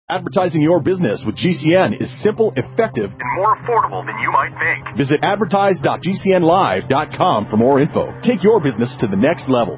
Advertising your business with GCN is simple, effective, and more affordable than you might think. Visit advertise.gcnlive.com for more info. Take your business to the next level.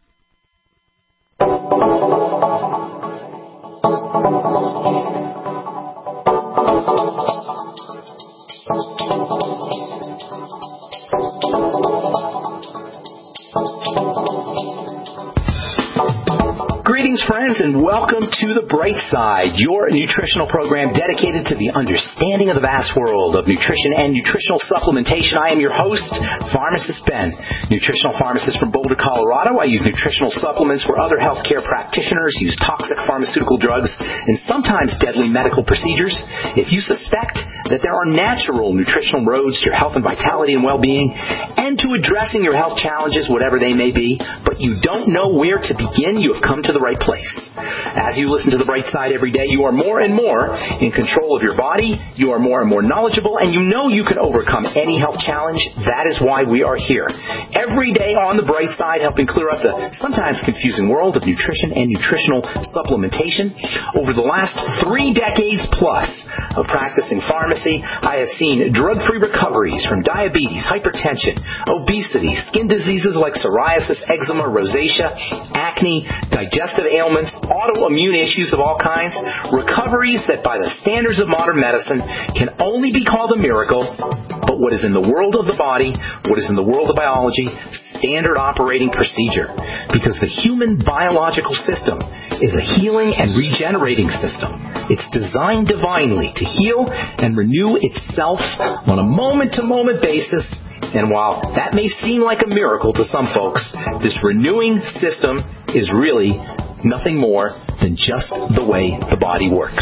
Greetings, friends, and welcome to The Bright Side, your nutritional program dedicated to the understanding of the vast world of nutrition and nutritional supplementation. I am your host, Pharmacist Ben, nutritional pharmacist from Boulder, Colorado. I use nutritional supplements where other healthcare practitioners use toxic pharmaceutical drugs and sometimes deadly medical procedures. If you suspect that there are natural nutritional roads to your health and vitality and well-being and to addressing your health challenges, whatever they may be, but you don't know where to begin, you have come to the right place. As you listen to The Bright Side every day, you are more and more in control of your body, you are more and more knowledgeable, and you know you can overcome any health challenge. That is why we are here. Every day on The Bright Side, helping clear up the sometimes confusing world of nutrition and nutritional supplementation. Over the last 3 decades plus of practicing pharmacy, I have seen drug-free recoveries from diabetes, hypertension, obesity, skin diseases like psoriasis, eczema, rosacea, acne, digestive ailments, autoimmune issues of all kinds, recoveries that by the standards of modern medicine can only be called a miracle, but what is in the world of the body, what is in the world of biology, standard operating procedure. Because the human biological system is a healing and regenerating system. It's designed divinely to heal and renew itself on a moment-to-moment basis. And while that may seem like a miracle to some folks, this renewing system is really nothing more than just the way the body works.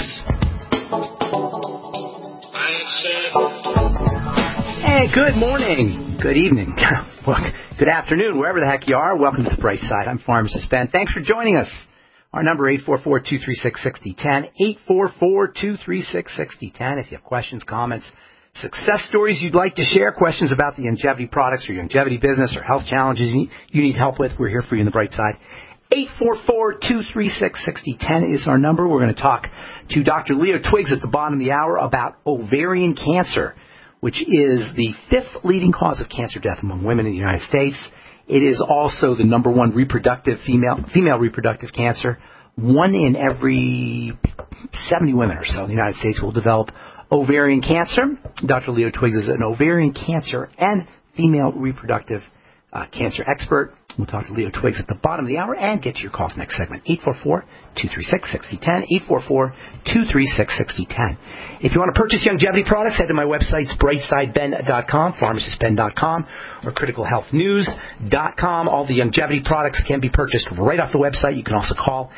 Hey, good morning, good evening, good afternoon, wherever the heck you are. Welcome to The Bright Side. I'm Pharmacist Ben. Thanks for joining us. Our number 844-236-6010, 844-236-6010. If you have questions, comments, success stories you'd like to share, questions about the longevity products or your longevity business or health challenges you need help with, we're here for you in The Bright Side. 844-236-6010 is our number. We're going to talk to Dr. Leo Twiggs at the bottom of the hour about ovarian cancer, which is the 5th leading cause of cancer death among women in the United States. It is also the number 1 reproductive female reproductive cancer. 1 in every 70 women or so in the United States will develop ovarian cancer. Dr. Leo Twiggs is an ovarian cancer and female reproductive cancer expert. We'll talk to Leo Twiggs at the bottom of the hour and get to your calls next segment. 844-236-6010, 844-236-6010. If you want to purchase longevity products, head to my websites, brightsideben.com, pharmacistben.com, or criticalhealthnews.com. All the longevity products can be purchased right off the website. You can also call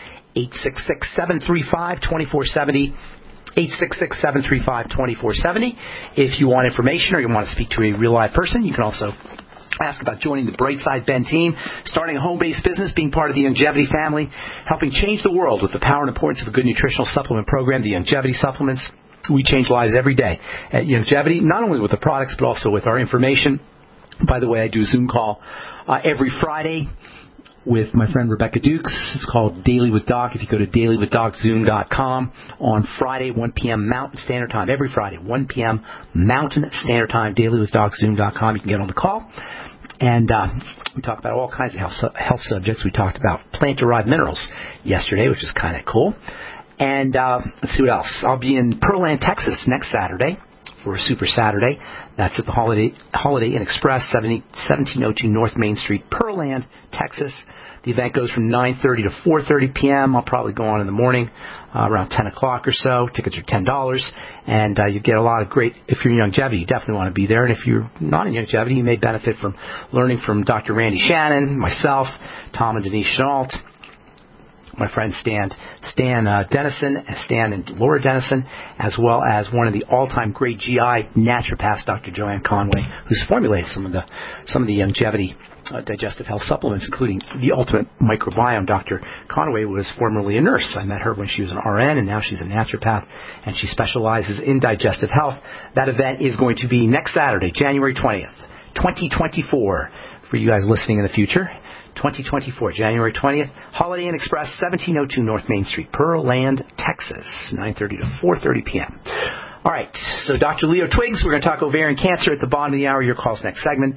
866-735-2470. 866-735-2470. If you want information or you want to speak to a real live person, you can also ask about joining the Brightside Ben team, starting a home-based business, being part of the Longevity family, helping change the world with the power and importance of a good nutritional supplement program, the Longevity supplements. We change lives every day at Longevity, not only with the products but also with our information. By the way, I do a Zoom call every Friday with my friend Rebecca Dukes. It's called Daily with Doc. If you go to dailywithdoczoom.com on Friday, 1 p.m. Mountain Standard Time, every Friday, 1 p.m. Mountain Standard Time, dailywithdoczoom.com, you can get on the call. And we talk about all kinds of health subjects. We talked about plant-derived minerals yesterday, which is kind of cool. And let's see what else. I'll be in Pearland, Texas next Saturday for a Super Saturday. That's at the Holiday Inn Express, 1702 North Main Street, Pearland, Texas. The event goes from 9:30 to 4:30 p.m. I'll probably go on in the morning, around 10 o'clock or so. Tickets are $10, and you get a lot of great, if you're in longevity, you definitely want to be there. And if you're not in longevity, you may benefit from learning from Dr. Randy Shannon, myself, Tom and Denise Chenault, my friend Stan Dennison, Stan and Laura Dennison, as well as one of the all-time great GI naturopaths, Dr. Joanne Conway, who's formulated some of the longevity digestive health supplements, including the Ultimate Microbiome. Dr. Conway was formerly a nurse. I met her when she was an RN, and now she's a naturopath, and she specializes in digestive health. That event is going to be next Saturday, January 20th, 2024, for you guys listening in the future. 2024, January 20th. Holiday Inn Express, 1702 North Main Street, Pearland, Texas, 9:30 to 4:30 p.m. All right, so Dr. Leo Twiggs, we're going to talk ovarian cancer at the bottom of the hour. Your call's next segment,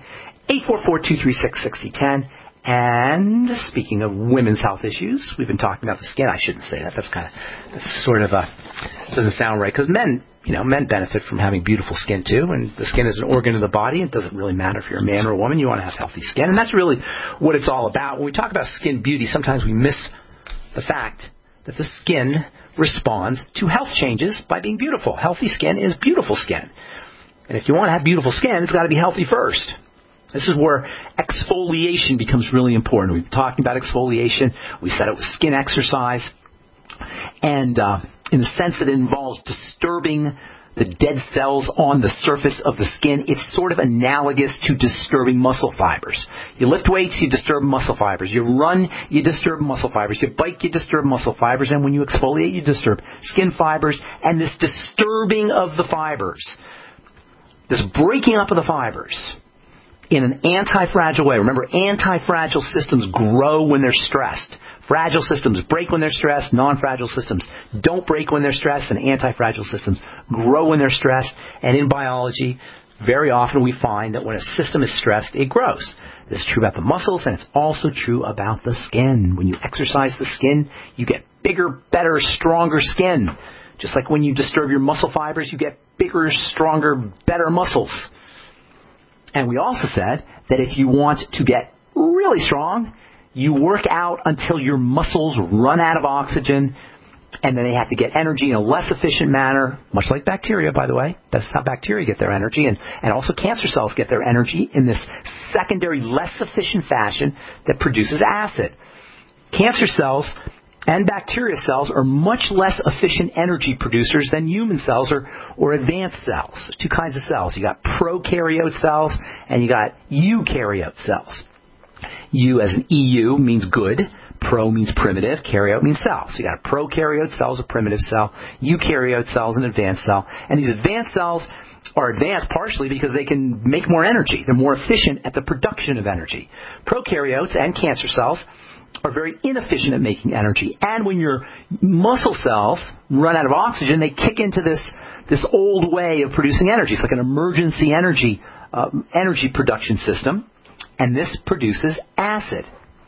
844-236-6010. And speaking of women's health issues, we've been talking about the skin. I shouldn't say that. That's sort of doesn't sound right, because men benefit from having beautiful skin too, and the skin is an organ of the body. It doesn't really matter if you're a man or a woman. You want to have healthy skin, and that's really what it's all about. When we talk about skin beauty, sometimes we miss the fact that the skin responds to health changes by being beautiful. Healthy skin is beautiful skin. And if you want to have beautiful skin, it's got to be healthy first. This is where exfoliation becomes really important. We've been talking about exfoliation. We said it was skin exercise. And in the sense that it involves disturbing the dead cells on the surface of the skin, it's sort of analogous to disturbing muscle fibers. You lift weights, you disturb muscle fibers. You run, you disturb muscle fibers. You bike, you disturb muscle fibers. And when you exfoliate, you disturb skin fibers. And this disturbing of the fibers, this breaking up of the fibers in an anti-fragile way. Remember, anti-fragile systems grow when they're stressed. Fragile systems break when they're stressed. Non-fragile systems don't break when they're stressed. And anti-fragile systems grow when they're stressed. And in biology, very often we find that when a system is stressed, it grows. This is true about the muscles, and it's also true about the skin. When you exercise the skin, you get bigger, better, stronger skin. Just like when you disturb your muscle fibers, you get bigger, stronger, better muscles. And we also said that if you want to get really strong, you work out until your muscles run out of oxygen, and then they have to get energy in a less efficient manner, much like bacteria, by the way. That's how bacteria get their energy, and also cancer cells get their energy in this secondary, less efficient fashion that produces acid. Cancer cells and bacteria cells are much less efficient energy producers than human cells or advanced cells. There's two kinds of cells. You got prokaryote cells and you got eukaryote cells. Eu as an EU means good. Pro means primitive. Karyote means cell. So you got a prokaryote cell, a primitive cell. Eukaryote cells, an advanced cell. And these advanced cells are advanced partially because they can make more energy. They're more efficient at the production of energy. Prokaryotes and cancer cells are very inefficient at making energy. And when your muscle cells run out of oxygen, they kick into this old way of producing energy. It's like an emergency energy production system. And this produces acid.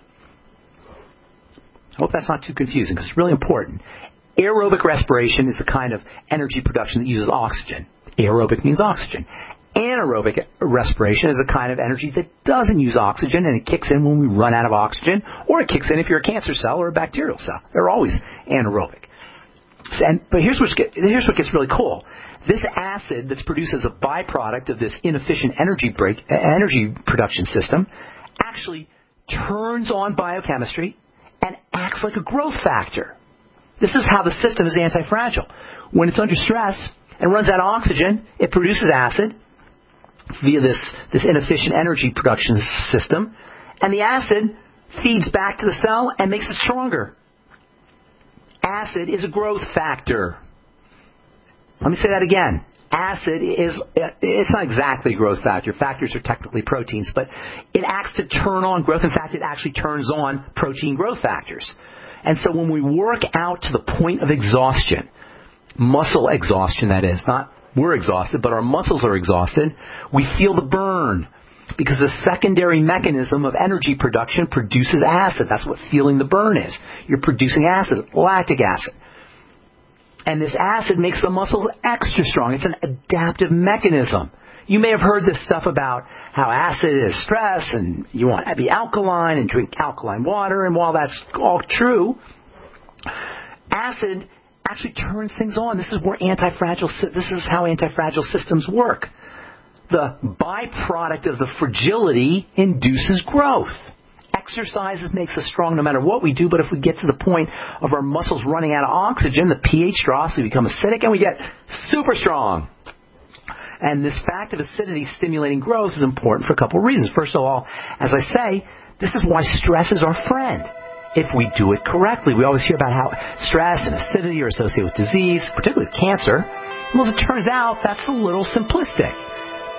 I hope that's not too confusing, because it's really important. Aerobic respiration is the kind of energy production that uses oxygen. Aerobic means oxygen. Anaerobic respiration is a kind of energy that doesn't use oxygen, and it kicks in when we run out of oxygen, or it kicks in if you're a cancer cell or a bacterial cell. They're always anaerobic. But here's what gets really cool. This acid that's produced as a byproduct of this inefficient energy production system actually turns on biochemistry and acts like a growth factor. This is how the system is anti-fragile. When it's under stress and runs out of oxygen, it produces acid via this inefficient energy production system, and the acid feeds back to the cell and makes it stronger. Acid is a growth factor. Let me say that again. Acid it's not exactly a growth factor. Factors are technically proteins, but it acts to turn on growth. In fact, it actually turns on protein growth factors. And so when we work out to the point of exhaustion, muscle exhaustion that is, not we're exhausted, but our muscles are exhausted, we feel the burn. Because the secondary mechanism of energy production produces acid. That's what feeling the burn is. You're producing acid, lactic acid. And this acid makes the muscles extra strong. It's an adaptive mechanism. You may have heard this stuff about how acid is stress and you want to be alkaline and drink alkaline water. And while that's all true, acid actually turns things on. This is how anti-fragile systems work. The byproduct of the fragility induces growth. Exercises makes us strong no matter what we do, but if we get to the point of our muscles running out of oxygen, the pH drops, we become acidic, and we get super strong. And this fact of acidity stimulating growth is important for a couple of reasons. First of all, as I say, this is why stress is our friend. If we do it correctly. We always hear about how stress and acidity are associated with disease, particularly with cancer. Well, as it turns out, that's a little simplistic.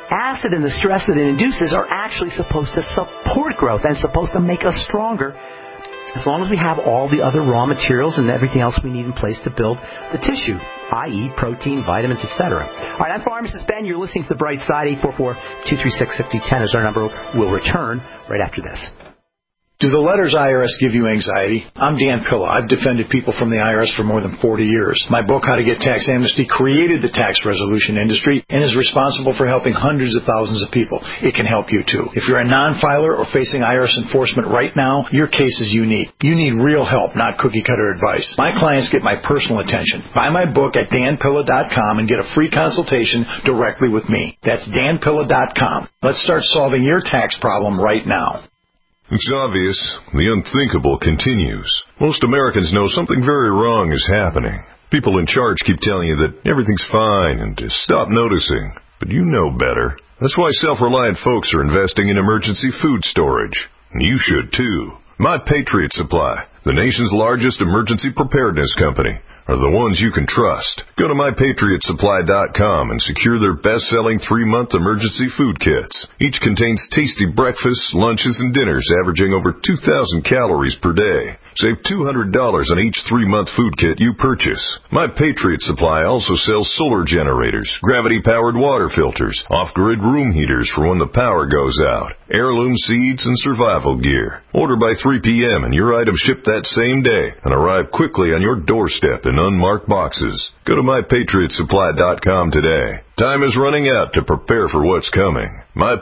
acid and the stress that it induces are actually supposed to support growth and supposed to make us stronger, as long as we have all the other raw materials and everything else we need in place to build the tissue, i.e. protein, vitamins, etc. All right, I'm Pharmacist Ben. You're listening to The Bright Side. 844-236-6010 is our number. We'll return right after this. Do the letters IRS give you anxiety? I'm Dan Pilla. I've defended people from the IRS for more than 40 years. My book, How to Get Tax Amnesty, created the tax resolution industry and is responsible for helping hundreds of thousands of people. It can help you, too. If you're a non-filer or facing IRS enforcement right now, your case is unique. You need real help, not cookie-cutter advice. My clients get my personal attention. Buy my book at danpilla.com and get a free consultation directly with me. That's danpilla.com. Let's start solving your tax problem right now. It's obvious. The unthinkable continues. Most Americans know something very wrong is happening. People in charge keep telling you that everything's fine and to stop noticing. But you know better. That's why self-reliant folks are investing in emergency food storage. And you should, too. My Patriot Supply, the nation's largest emergency preparedness company, are the ones you can trust. Go to MyPatriotSupply.com and secure their best-selling 3-month emergency food kits. Each contains tasty breakfasts, lunches, and dinners averaging over 2,000 calories per day. Save $200 on each 3-month food kit you purchase. My Patriot Supply also sells solar generators, gravity-powered water filters, off-grid room heaters for when the power goes out, heirloom seeds, and survival gear. Order by 3 p.m. and your items ship that same day and arrive quickly on your doorstep in unmarked boxes. Go to MyPatriotSupply.com today. Time is running out to prepare for what's coming.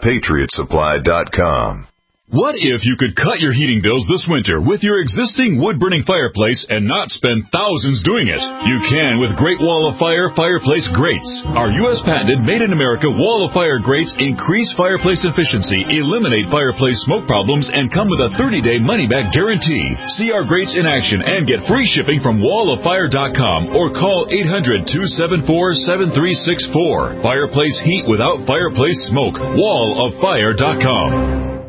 MyPatriotSupply.com. What if you could cut your heating bills this winter with your existing wood-burning fireplace and not spend thousands doing it? You can with Great Wall of Fire fireplace grates. Our U.S. patented made-in-America Wall of Fire grates increase fireplace efficiency, eliminate fireplace smoke problems, and come with a 30-day money-back guarantee. See our grates in action and get free shipping from walloffire.com or call 800-274-7364. Fireplace heat without fireplace smoke. walloffire.com.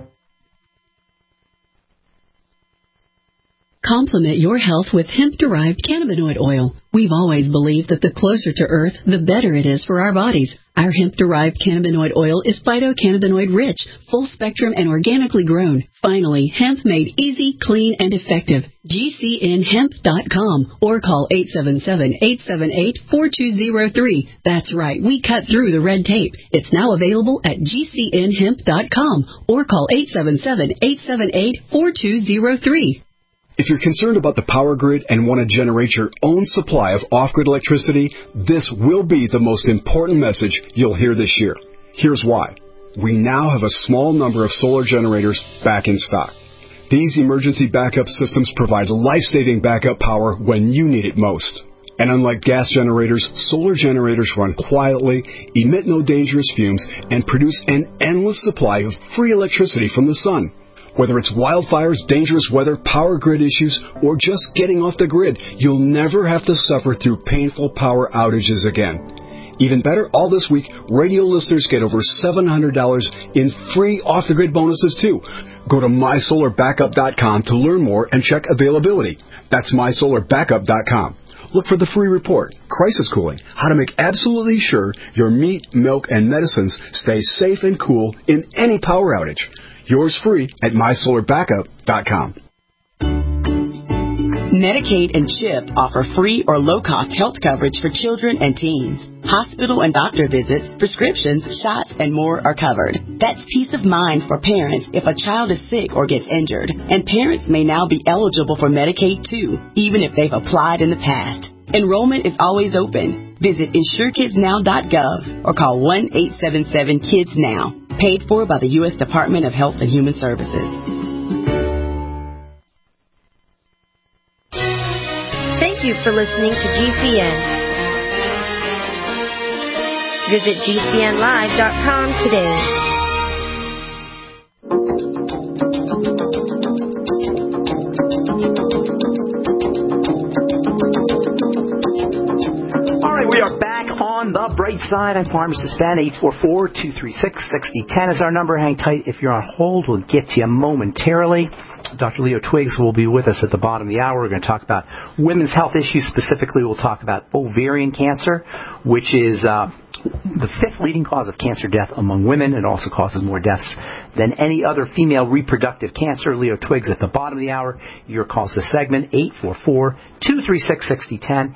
Complement your health with hemp-derived cannabinoid oil. We've always believed that the closer to Earth, the better it is for our bodies. Our hemp-derived cannabinoid oil is phytocannabinoid-rich, full-spectrum, and organically grown. Finally, hemp made easy, clean, and effective. GCNhemp.com or call 877-878-4203. That's right, we cut through the red tape. It's now available at GCNhemp.com or call 877-878-4203. If you're concerned about the power grid and want to generate your own supply of off-grid electricity, this will be the most important message you'll hear this year. Here's why. We now have a small number of solar generators back in stock. These emergency backup systems provide life-saving backup power when you need it most. And unlike gas generators, solar generators run quietly, emit no dangerous fumes, and produce an endless supply of free electricity from the sun. Whether it's wildfires, dangerous weather, power grid issues, or just getting off the grid, you'll never have to suffer through painful power outages again. Even better, all this week, radio listeners get over $700 in free off-the-grid bonuses, too. Go to MySolarBackup.com to learn more and check availability. That's MySolarBackup.com. Look for the free report, Crisis Cooling, how to make absolutely sure your meat, milk, and medicines stay safe and cool in any power outage. Yours free at MySolarBackup.com. Medicaid and CHIP offer free or low-cost health coverage for children and teens. Hospital and doctor visits, prescriptions, shots, and more are covered. That's peace of mind for parents if a child is sick or gets injured. And parents may now be eligible for Medicaid, too, even if they've applied in the past. Enrollment is always open. Visit InsureKidsNow.gov or call 1-877-KIDS-NOW. Paid for by the U.S. Department of Health and Human Services. Thank you for listening to GCN. Visit GCNlive.com today. We are back on the bright side. I'm Pharmacist Ben. 844-236-6010 is our number. Hang tight. If you're on hold, we'll get to you momentarily. Dr. Leo Twiggs will be with us at the bottom of the hour. We're going to talk about women's health issues. Specifically, we'll talk about ovarian cancer, which is the 5th leading cause of cancer death among women. It also causes more deaths than any other female reproductive cancer. Leo Twiggs at the bottom of the hour. Your calls this segment, 844-236-6010,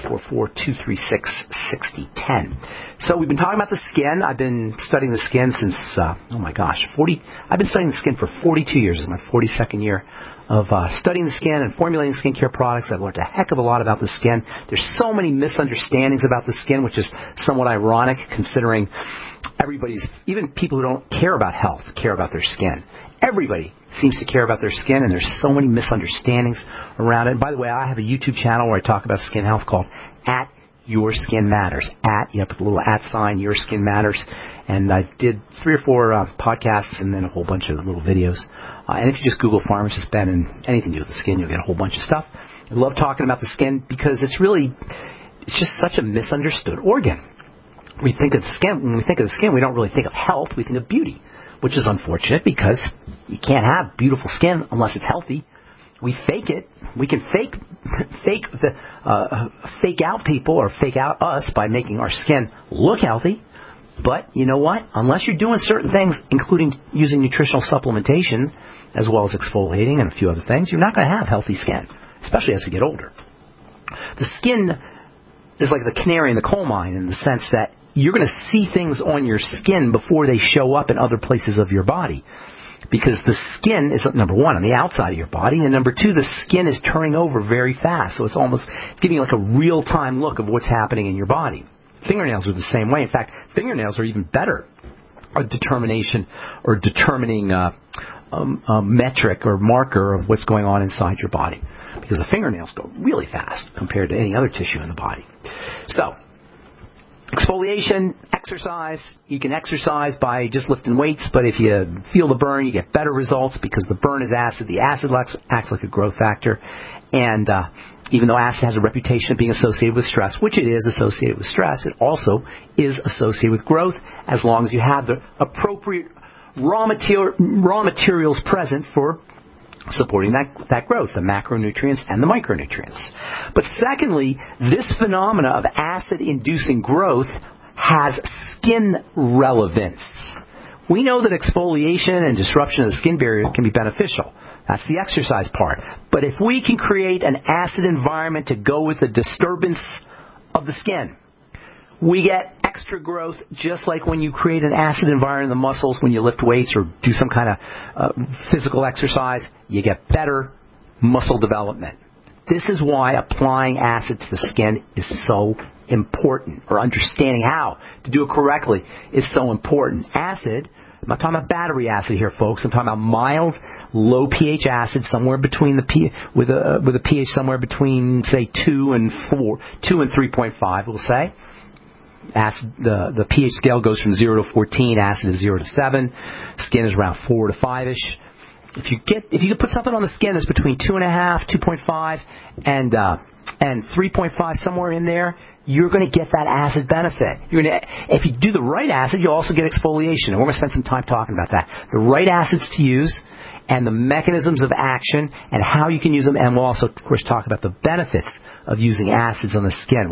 844-236-6010. So we've been talking about the skin. I've been studying the skin since, I've been studying the skin for 42 years. This is my 42nd year of studying the skin and formulating skincare products. I've learned a heck of a lot about the skin. There's so many misunderstandings about the skin, which is somewhat ironic considering even people who don't care about health care about their skin. Everybody seems to care about their skin, and there's so many misunderstandings around it. And by the way, I have a YouTube channel where I talk about skin health called Your Skin Matters. You put the little @ Your Skin Matters. And I did 3 or 4 podcasts and then a whole bunch of little videos. And if you just Google Pharmacist Ben and anything to do with the skin, you'll get a whole bunch of stuff. I love talking about the skin because it's just such a misunderstood organ. When we think of the skin, we don't really think of health. We think of beauty, which is unfortunate because you can't have beautiful skin unless it's healthy. We fake it. We can fake out people or fake out us by making our skin look healthy. But you know what? Unless you're doing certain things, including using nutritional supplementation, as well as exfoliating and a few other things, you're not going to have healthy skin, especially as we get older. The skin is like the canary in the coal mine in the sense that you're going to see things on your skin before they show up in other places of your body. Because the skin is, number one, on the outside of your body, and number two, the skin is turning over very fast. So it's giving you like a real-time look of what's happening in your body. Fingernails are the same way. In fact, fingernails are even better a determining metric or marker of what's going on inside your body. Because the fingernails go really fast compared to any other tissue in the body. So, exfoliation, exercise. You can exercise by just lifting weights, but if you feel the burn, you get better results because the burn is acid. The acid acts like a growth factor. And even though acid has a reputation of being associated with stress, which it is associated with stress, it also is associated with growth as long as you have the appropriate raw materials present for supporting that growth, the macronutrients and the micronutrients. But secondly, this phenomena of acid-inducing growth has skin relevance. We know that exfoliation and disruption of the skin barrier can be beneficial. That's the exercise part. But if we can create an acid environment to go with the disturbance of the skin, we get extra growth just like when you create an acid environment in the muscles when you lift weights or do some kind of physical exercise. You get better muscle development. This is why applying acid to the skin is so important, or understanding how to do it correctly is so important. Acid, I'm not talking about battery acid here, folks. I'm talking about mild, low pH acid, somewhere between with a pH somewhere between, say, 2 and 3.5, we'll say. Acid, the pH scale goes from 0 to 14. Acid is 0 to 7. Skin is around 4 to 5ish. If you could put something on the skin that's between 2.5, 2.5, and 3.5, somewhere in there, you're going to get that acid benefit. If you do the right acid, you'll also get exfoliation. And we're going to spend some time talking about that. The right acids to use and the mechanisms of action and how you can use them. And we'll also, of course, talk about the benefits of using acids on the skin.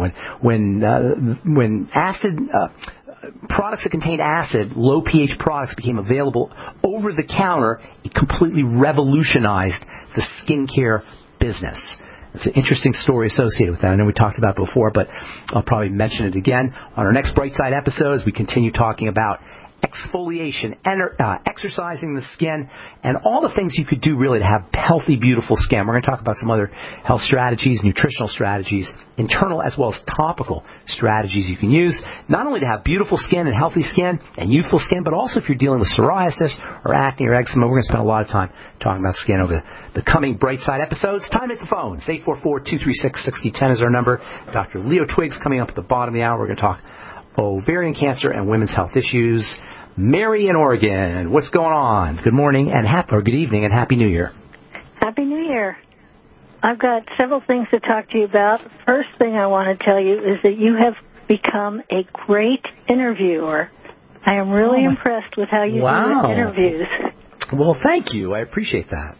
When acid products that contained acid, low pH products, became available over the counter, it completely revolutionized the skincare business. It's an interesting story associated with that. I know we talked about it before, but I'll probably mention it again on our next Bright Side episode as we continue talking about exfoliation, exercising the skin, and all the things you could do really to have healthy, beautiful skin. We're going to talk about some other health strategies, nutritional strategies, internal as well as topical strategies you can use, not only to have beautiful skin and healthy skin and youthful skin, but also if you're dealing with psoriasis or acne or eczema. We're going to spend a lot of time talking about skin over the coming Bright Side episodes. Time at the phones. 844-236-6010 is our number. Dr. Leo Twiggs coming up at the bottom of the hour. We're going to talk ovarian cancer and women's health issues. Mary in Oregon, what's going on? Good morning and good evening and Happy New Year. Happy New Year. I've got several things to talk to you about. First thing I want to tell you is that you have become a great interviewer. I am really impressed with how you do interviews. Well, thank you. I appreciate that.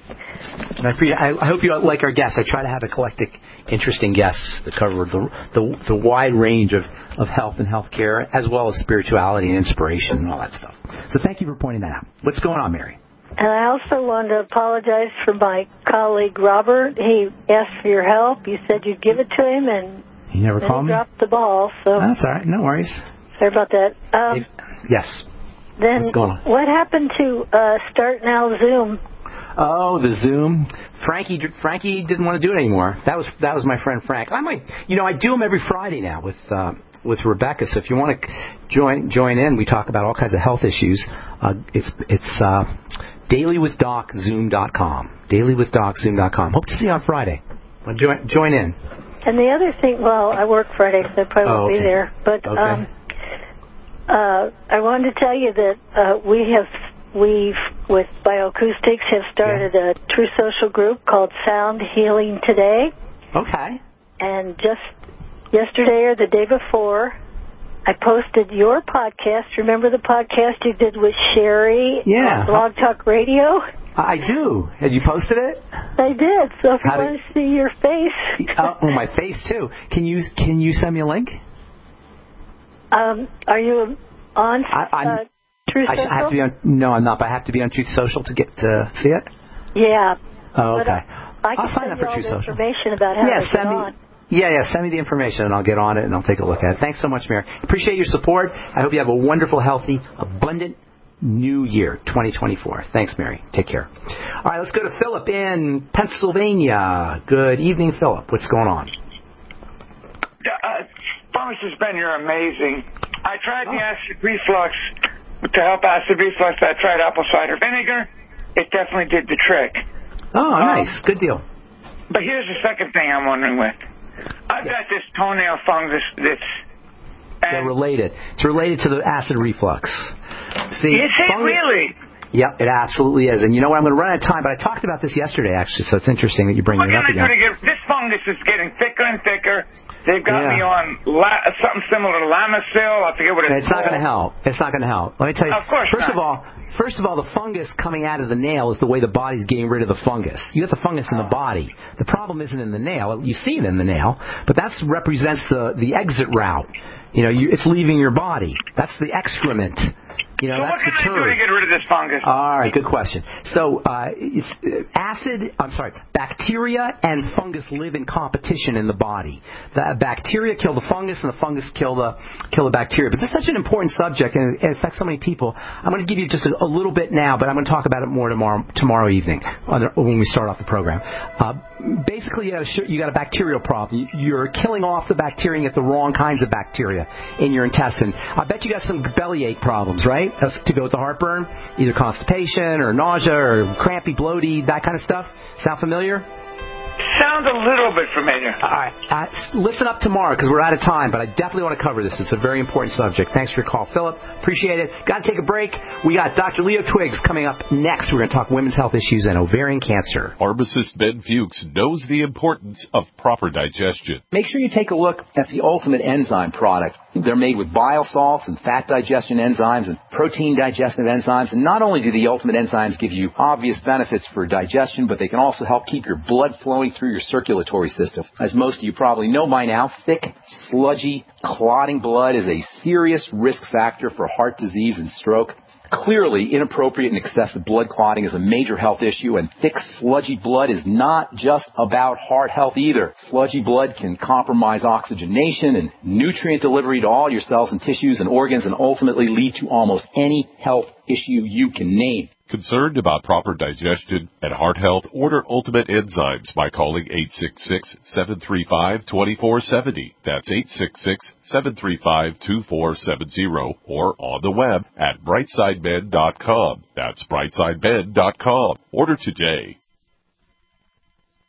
And I hope you like our guests. I try to have eclectic, interesting guests that cover the wide range of health and healthcare, as well as spirituality and inspiration and all that stuff. So thank you for pointing that out. What's going on, Mary? And I also wanted to apologize for my colleague, Robert. He asked for your help. You said you'd give it to him, and he never called me? Dropped the ball. So that's all right. No worries. Sorry about that. Yes. Then what's going on? What happened to Start Now Zoom? Oh, the Zoom. Frankie didn't want to do it anymore. That was my friend Frank. I might, I do them every Friday now with Rebecca. So if you want to join in, we talk about all kinds of health issues. It's dailywithdoczoom.com. dailywithdoczoom.com. Hope to see you on Friday. Join in. And the other thing, well, I work Friday, so I probably won't be there. But I wanted to tell you that we've with Bioacoustics have started a True Social group called Sound Healing Today. Okay. And just yesterday or the day before, I posted your podcast. Remember the podcast you did with Sherry on Blog Talk Radio? I do. Had you posted it? I did. So if you want to see your face. My face too. Can you send me a link? Are you on Truth Social? I have to be on. No, I'm not. But I have to be on Truth Social to get to see it. Yeah. Oh, okay. I'll sign up for Truth Social. Information about how to get on. Send me the information and I'll get on it and I'll take a look at it. Thanks so much, Mary. Appreciate your support. I hope you have a wonderful, healthy, abundant new year, 2024. Thanks, Mary. Take care. All right, let's go to Philip in Pennsylvania. Good evening, Philip. What's going on? Pharmacist Ben, you're amazing. I tried the acid reflux. To help acid reflux, I tried apple cider vinegar. It definitely did the trick. Oh, nice. Good deal. But here's the second thing I'm wondering with. I've got this toenail fungus They're related. It's related to the acid reflux. See, is it really? Yep, it absolutely is. And you know what? I'm going to run out of time, but I talked about this yesterday, actually, so it's interesting that you bring it up again. This fungus is getting thicker and thicker. They've got me on something similar to Lamisil. I forget what it's called. It's not going to help. It's not going to help. Let me tell you. Of course First of all, the fungus coming out of the nail is the way the body's getting rid of the fungus. You have the fungus in the body. The problem isn't in the nail. You see it in the nail, but that represents the exit route. It's leaving your body. That's the excrement. So what can I do to get rid of this fungus? All right, good question. So bacteria and fungus live in competition in the body. The bacteria kill the fungus, and the fungus kill the bacteria. But this is such an important subject, and it affects so many people. I'm going to give you just a little bit now, but I'm going to talk about it more tomorrow evening when we start off the program. Basically, you got a bacterial problem. You're killing off the bacteria and get the wrong kinds of bacteria in your intestine. I bet you got some bellyache problems, right? That's to go with the heartburn, either constipation or nausea or crampy, bloaty, that kind of stuff. Sound familiar? Sounds a little bit familiar. All right. Listen up tomorrow because we're out of time, but I definitely want to cover this. It's a very important subject. Thanks for your call, Philip. Appreciate it. Got to take a break. We got Dr. Leo Twiggs coming up next. We're going to talk women's health issues and ovarian cancer. Pharmacist Ben Fuchs knows the importance of proper digestion. Make sure you take a look at the Ultimate Enzyme product. They're made with bile salts and fat digestion enzymes and protein digestive enzymes. And not only do the Ultimate Enzymes give you obvious benefits for digestion, but they can also help keep your blood flowing through your circulatory system. As most of you probably know by now, thick, sludgy, clotting blood is a serious risk factor for heart disease and stroke. Clearly, inappropriate and excessive blood clotting is a major health issue, and thick, sludgy blood is not just about heart health either. Sludgy blood can compromise oxygenation and nutrient delivery to all your cells and tissues and organs and ultimately lead to almost any health issue you can name. Concerned about proper digestion and heart health? Order Ultimate Enzymes by calling 866-735-2470. That's 866-735-2470 or on the web at brightsideben.com. That's brightsideben.com. Order today.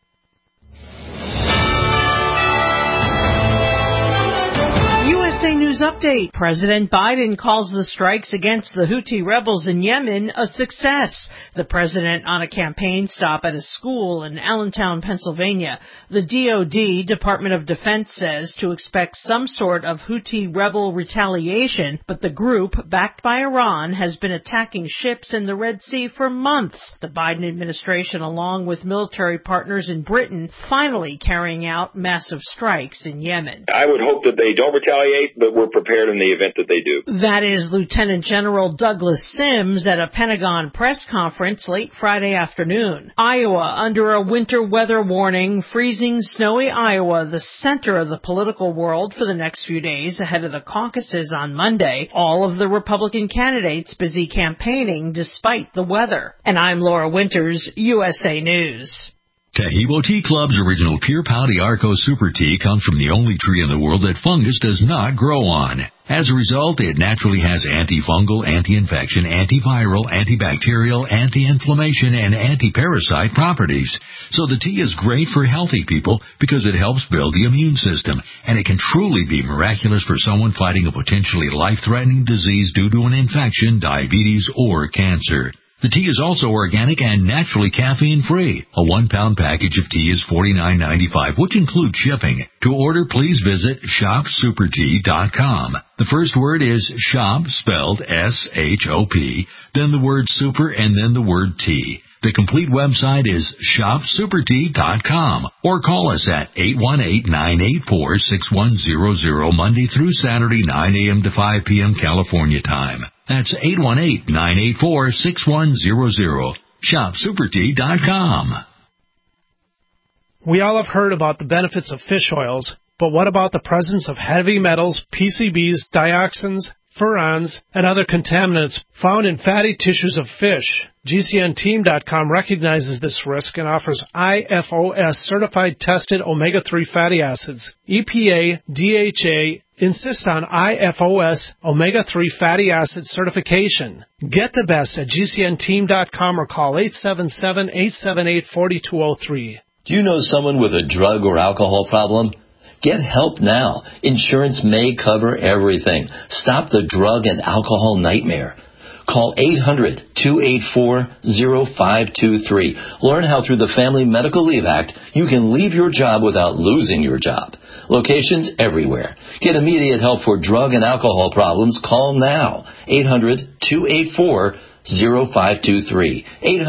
USA News news update. President Biden calls the strikes against the Houthi rebels in Yemen a success. The president on a campaign stop at a school in Allentown, Pennsylvania. The DoD, Department of Defense, says to expect some sort of Houthi rebel retaliation, but the group, backed by Iran, has been attacking ships in the Red Sea for months. The Biden administration, along with military partners in Britain, finally carrying out massive strikes in Yemen. I would hope that they don't retaliate, but we're prepared in the event that they do. That is Lieutenant General Douglas Sims at a Pentagon press conference late Friday afternoon. Iowa under a winter weather warning, freezing, snowy Iowa, the center of the political world for the next few days ahead of the caucuses on Monday. All of the Republican candidates busy campaigning despite the weather. And I'm Laura Winters, USA News. Taheebo Tea Club's original Pure Pouty Arco Super Tea comes from the only tree in the world that fungus does not grow on. As a result, it naturally has antifungal, anti-infection, antiviral, antibacterial, anti-inflammation, and anti-parasite properties. So the tea is great for healthy people because it helps build the immune system, and it can truly be miraculous for someone fighting a potentially life-threatening disease due to an infection, diabetes, or cancer. The tea is also organic and naturally caffeine-free. A 1-pound package of tea is $49.95, which includes shipping. To order, please visit shopsupertea.com. The first word is shop, spelled S-H-O-P, then the word super, and then the word tea. The complete website is shopsupertea.com, or call us at 818-984-6100 Monday through Saturday, 9 a.m. to 5 p.m. California time. That's 818-984-6100. shopsupertea.com. We all have heard about the benefits of fish oils, but what about the presence of heavy metals, PCBs, dioxins, furans, and other contaminants found in fatty tissues of fish? GCNteam.com recognizes this risk and offers IFOS certified tested omega-3 fatty acids. EPA, DHA insist on IFOS omega-3 fatty acid certification. Get the best at GCNteam.com or call 877-878-4203. Do you know someone with a drug or alcohol problem? Get help now. Insurance may cover everything. Stop the drug and alcohol nightmare. Call 800-284-0523. Learn how through the Family Medical Leave Act, you can leave your job without losing your job. Locations everywhere. Get immediate help for drug and alcohol problems. Call now. 800-284-0523.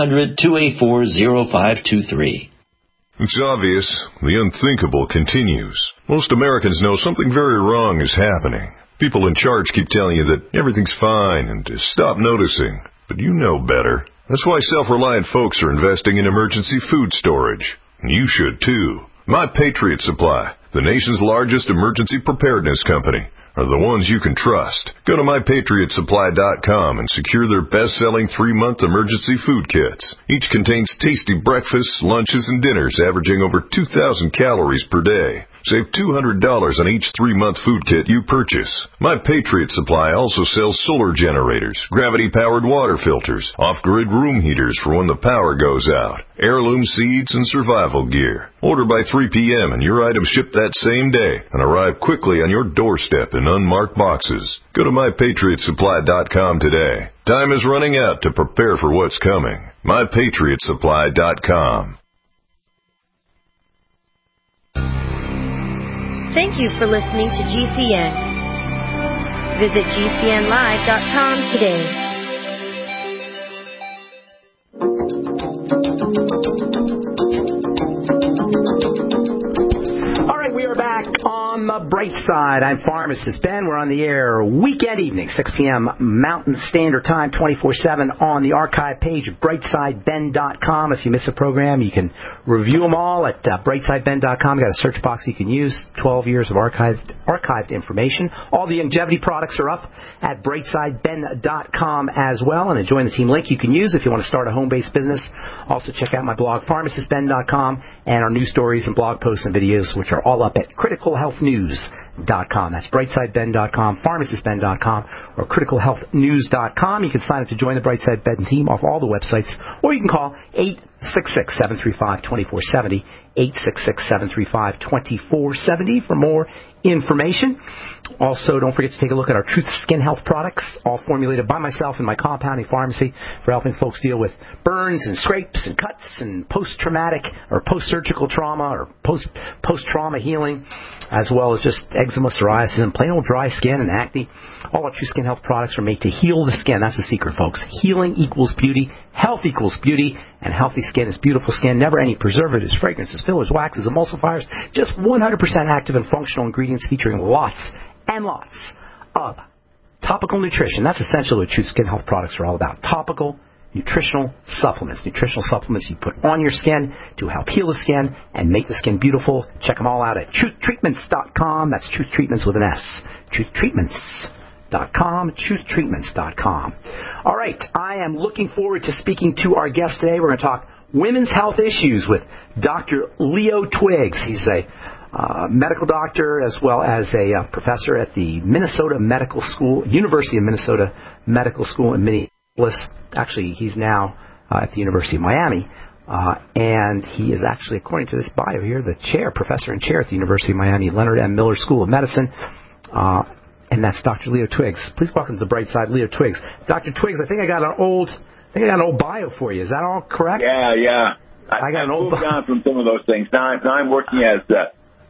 800-284-0523. It's obvious. The unthinkable continues. Most Americans know something very wrong is happening. People in charge keep telling you that everything's fine and to stop noticing. But you know better. That's why self-reliant folks are investing in emergency food storage. And you should too. My Patriot Supply, the nation's largest emergency preparedness company, are the ones you can trust. Go to MyPatriotSupply.com and secure their best-selling 3-month emergency food kits. Each contains tasty breakfasts, lunches, and dinners averaging over 2,000 calories per day. Save $200 on each 3-month food kit you purchase. My Patriot Supply also sells solar generators, gravity-powered water filters, off-grid room heaters for when the power goes out, heirloom seeds, and survival gear. Order by 3 p.m. and your items ship that same day and arrive quickly on your doorstep in unmarked boxes. Go to MyPatriotSupply.com today. Time is running out to prepare for what's coming. MyPatriotSupply.com. Thank you for listening to GCN. Visit GCNlive.com today. All right, we are back on the bright side. I'm Pharmacist Ben. We're on the air weekend evening, 6 p.m. Mountain Standard Time, 24/7 on the archive page of brightsideben.com. If you miss a program, you can review them all at brightsideben.com. Got a search box you can use. 12 years of archived information. All the longevity products are up at brightsideben.com as well. And a join the team link you can use if you want to start a home-based business. Also check out my blog, pharmacistben.com, and our news stories and blog posts and videos, which are all up at criticalhealthnews.com. That's brightsideben.com, pharmacistben.com, or criticalhealthnews.com. You can sign up to join the Brightside Ben team off all the websites, or you can call 866-735-2470, 866-735-2470 for more information. Also, don't forget to take a look at our Truth Skin Health products, all formulated by myself in my compounding pharmacy for helping folks deal with burns and scrapes and cuts and post-traumatic or post-surgical trauma or post-trauma healing, as well as just eczema, psoriasis, and plain old dry skin and acne. All our True Skin Health products are made to heal the skin. That's the secret, folks. Healing equals beauty. Health equals beauty. And healthy skin is beautiful skin. Never any preservatives, fragrances, fillers, waxes, emulsifiers. Just 100% active and functional ingredients featuring lots and lots of topical nutrition. That's essentially what True Skin Health products are all about. Topical nutritional supplements. Nutritional supplements you put on your skin to help heal the skin and make the skin beautiful. Check them all out at truthtreatments.com. That's Truth Treatments with an S. Truthtreatments.com. Truthtreatments.com. All right. I am looking forward to speaking to our guest today. We're going to talk women's health issues with Dr. Leo Twiggs. He's a medical doctor as well as a professor at the Minnesota Medical School, University of Minnesota Medical School in Minneapolis. Actually, he's now at the University of Miami, and he is actually, according to this bio here, the professor and chair at the University of Miami Leonard M. Miller School of Medicine, and that's Dr. Leo Twiggs. Please welcome to the bright side, Leo Twiggs. Dr. Twiggs, I think I got an old bio for you. Is that all correct? Yeah. I got an old moved on from some of those things. Now I'm working as the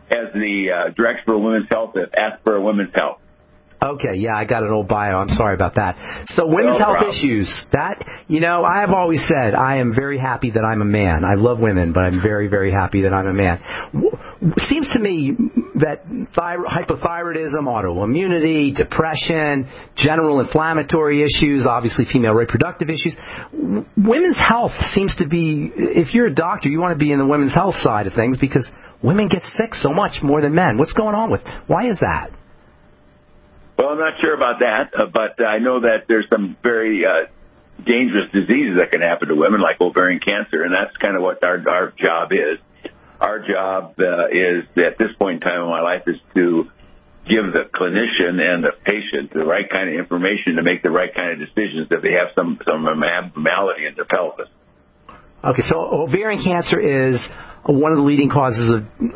director for women's health at Aspera Women's Health. Okay, yeah, I got an old bio. I'm sorry about that. So women's health issues, I have always said I am very happy that I'm a man. I love women, but I'm very, very happy that I'm a man. It seems to me that hypothyroidism, autoimmunity, depression, general inflammatory issues, obviously female reproductive issues, women's health seems to be, if you're a doctor, you want to be in the women's health side of things because women get sick so much more than men. What's going on why is that? Well, I'm not sure about that, but I know that there's some very dangerous diseases that can happen to women, like ovarian cancer, and that's kind of what our job is. Our job is, at this point in time in my life, is to give the clinician and the patient the right kind of information to make the right kind of decisions if they have some abnormality in their pelvis. Okay, so ovarian cancer is one of the leading causes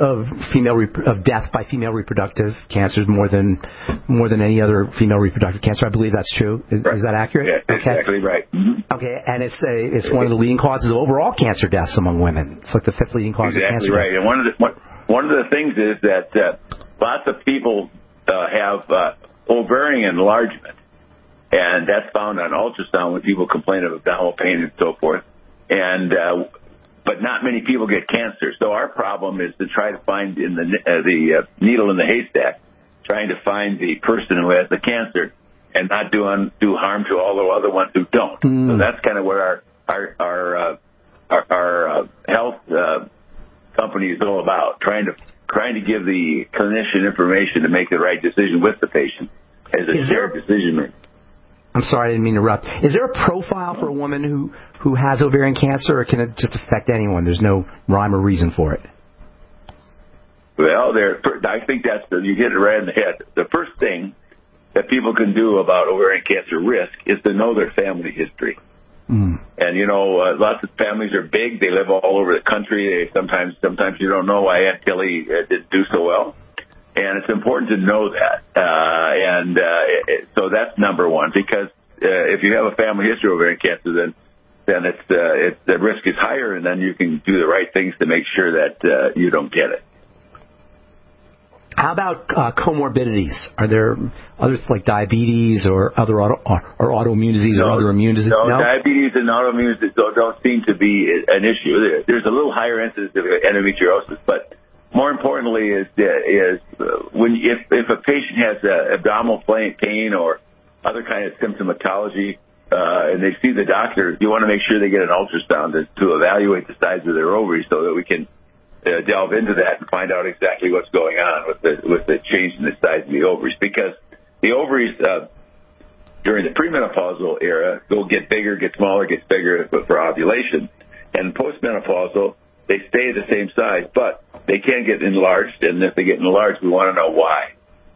of death by female reproductive cancers, more than any other female reproductive cancer. I believe that's true. Is that accurate? Yeah, exactly right. Mm-hmm. Okay, and it's one of the leading causes of overall cancer deaths among women. It's like the fifth leading cause of cancer. Exactly right. And one of the things is that lots of people have ovarian enlargement, and that's found on ultrasound when people complain of abdominal pain and so forth. And but not many people get cancer. So our problem is to try to find in the needle in the haystack, trying to find the person who has the cancer and not do harm to all the other ones who don't. So that's kind of where our health company is all about, trying to give the clinician information to make the right decision with the patient as a shared decision maker. I'm sorry, I didn't mean to interrupt. Is there a profile for a woman who has ovarian cancer, or can it just affect anyone? There's no rhyme or reason for it. Well, I think you hit it right in the head. The first thing that people can do about ovarian cancer risk is to know their family history. And, lots of families are big. They live all over the country. Sometimes you don't know why Aunt Tilly didn't do so well. And it's important to know that. So that's number one, because if you have a family history of ovarian cancer, then the risk is higher, and then you can do the right things to make sure that you don't get it. How about comorbidities? Are there others like diabetes or other autoimmune disease or other immune disease? No, diabetes and autoimmune disease don't seem to be an issue. There's a little higher incidence of endometriosis, but more importantly is if a patient has abdominal pain or other kind of symptomatology, and they see the doctor, you want to make sure they get an ultrasound to evaluate the size of their ovaries so that we can delve into that and find out exactly what's going on with the change in the size of the ovaries. Because the ovaries during the premenopausal era get bigger, get smaller, gets bigger for ovulation, and postmenopausal they stay the same size, but they can get enlarged, and if they get enlarged, we want to know why.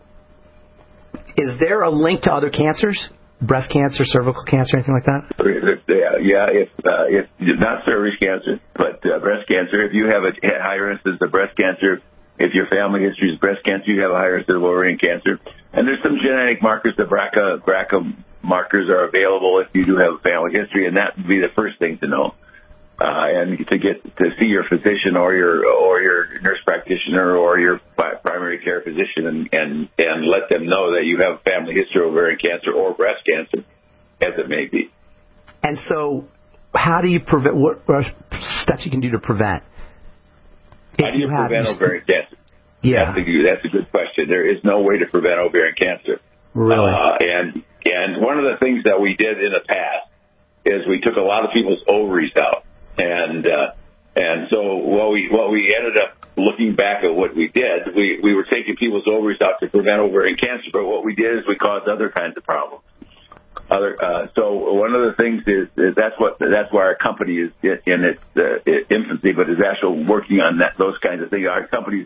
Is there a link to other cancers? Breast cancer, cervical cancer, anything like that? Yeah, if not cervix cancer, but breast cancer. If you have a higher incidence of breast cancer If your family history is breast cancer, you have a higher risk of ovarian cancer. And there's some genetic markers. The BRCA markers are available if you do have a family history, and that would be the first thing to know. And to see your physician or your nurse practitioner or your primary care physician and let them know that you have a family history of ovarian cancer or breast cancer, as it may be. And so, how do you prevent? What are steps you can do to prevent? How do you prevent ovarian cancer? Yeah, that's a good question. There is no way to prevent ovarian cancer. Really? And one of the things that we did in the past is we took a lot of people's ovaries out. And so what we ended up looking back at what we did, we were taking people's ovaries out to prevent ovarian cancer, but what we did is we caused other kinds of problems. So one of the things is that's why our company is in its infancy, but is actually working on those kinds of things. Our company's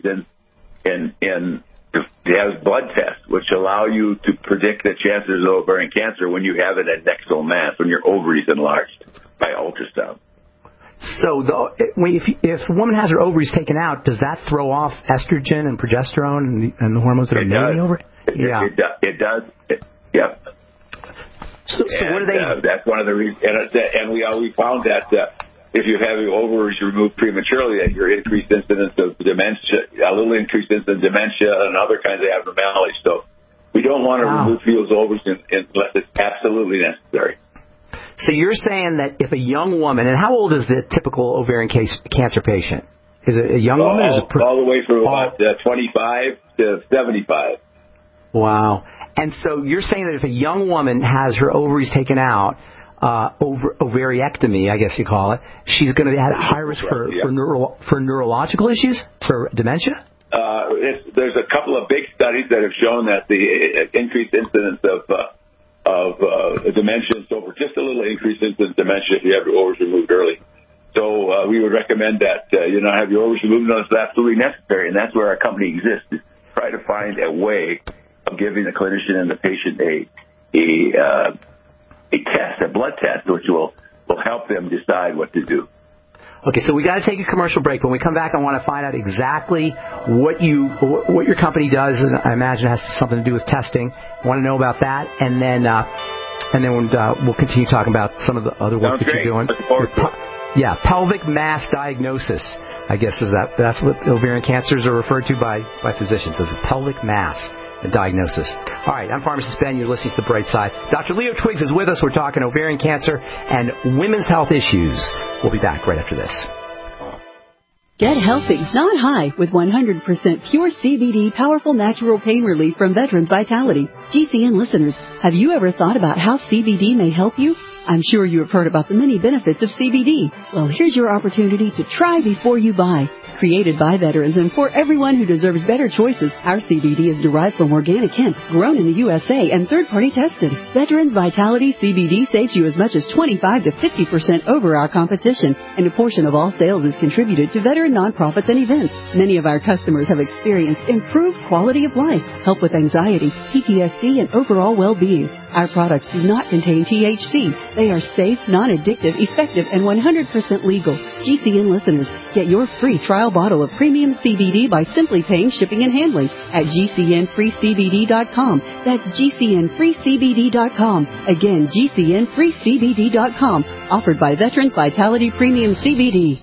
has blood tests which allow you to predict the chances of ovarian cancer when you have an adnexal mass, when your ovaries enlarged by ultrasound. So if a woman has her ovaries taken out, does that throw off estrogen and progesterone and the hormones that are made in the ovary? It does. Yep. So what do they? That's one of the reasons. And we found that if you have your ovaries removed prematurely, that your increased incidence of dementia, a little increased incidence of dementia, and other kinds of abnormalities. So we don't want to remove people's ovaries unless it's absolutely necessary. So you're saying that if a young woman, and how old is the typical ovarian cancer patient? Is it a young woman? All the way from about 25 to 75. Wow. And so you're saying that if a young woman has her ovaries taken out, ovariectomy, I guess you call it, she's going to be at high risk for neurological issues, for dementia? There's a couple of big studies that have shown that the increased incidence of dementia, so just a little increase in dementia if you have your ovaries removed early. So we would recommend that have your ovaries removed unless it's absolutely necessary, and that's where our company exists, to try to find a way of giving the clinician and the patient a blood test, which will help them decide what to do. Okay, so we got to take a commercial break. When we come back, I want to find out exactly what your company does, and I imagine it has something to do with testing. I want to know about that, and then we'll continue talking about some of the other work that you're doing. Pelvic mass diagnosis, I guess that's what ovarian cancers are referred to by physicians as a pelvic mass diagnosis. All right, I'm Pharmacist Ben. You're listening to The Bright Side. Dr. Leo Twiggs is with us. We're talking ovarian cancer and women's health issues. We'll be back right after this. Get healthy, not high, with 100% pure CBD powerful natural pain relief from Veterans Vitality. GCN listeners, have you ever thought about how CBD may help you? I'm sure you have heard about the many benefits of CBD. Well, here's your opportunity to try before you buy. Created by veterans and for everyone who deserves better choices, our CBD is derived from organic hemp, grown in the USA and third-party tested. Veterans Vitality CBD saves you as much as 25 to 50% over our competition, and a portion of all sales is contributed to veteran nonprofits and events. Many of our customers have experienced improved quality of life, help with anxiety, PTSD, and overall well-being. Our products do not contain THC. They are safe, non-addictive, effective, and 100% legal. GCN listeners, get your free trial bottle of premium CBD by simply paying shipping and handling at GCNFreeCBD.com. That's GCNFreeCBD.com. Again, GCNFreeCBD.com. Offered by Veterans Vitality Premium CBD.